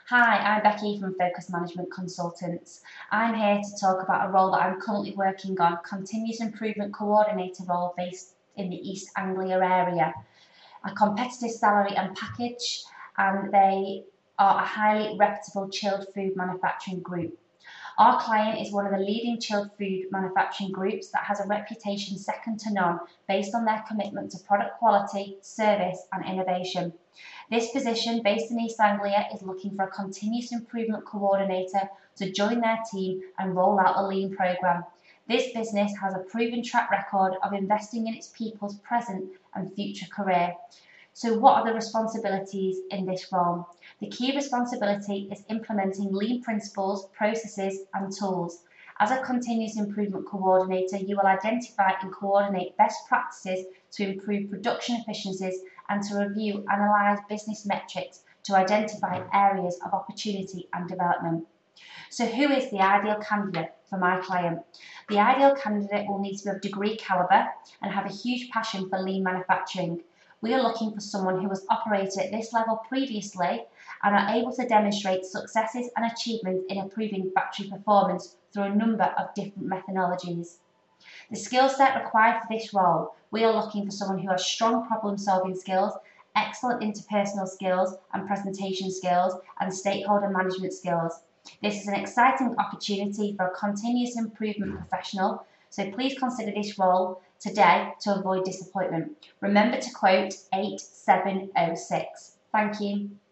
Hi, I'm Becky from Focus Management Consultants. I'm here to talk about a role that I'm currently working on, Continuous Improvement Coordinator role based in the East Anglia area. A competitive salary and package, and they are a highly reputable chilled food manufacturing group. Our client is one of the leading chilled food manufacturing groups that has a reputation second to none based on their commitment to product quality, service and innovation. This position, based in East Anglia, is looking for a continuous improvement coordinator to join their team and roll out the Lean programme. This business has a proven track record of investing in its people's present and future career. So what are the responsibilities in this role? The key responsibility is implementing Lean principles, processes and tools. As a continuous improvement coordinator, you will identify and coordinate best practices to improve production efficiencies and to review, analyse business metrics to identify areas of opportunity and development. So who is the ideal candidate for my client? The ideal candidate will need to be of degree calibre and have a huge passion for lean manufacturing. We are looking for someone who has operated at this level previously and are able to demonstrate successes and achievements in improving factory performance through a number of different methodologies. The skill set required for this role, we are looking for someone who has strong problem solving skills, excellent interpersonal skills and presentation skills and stakeholder management skills. This is an exciting opportunity for a continuous improvement professional, so please consider this role today to avoid disappointment. Remember to quote 8706. Thank you.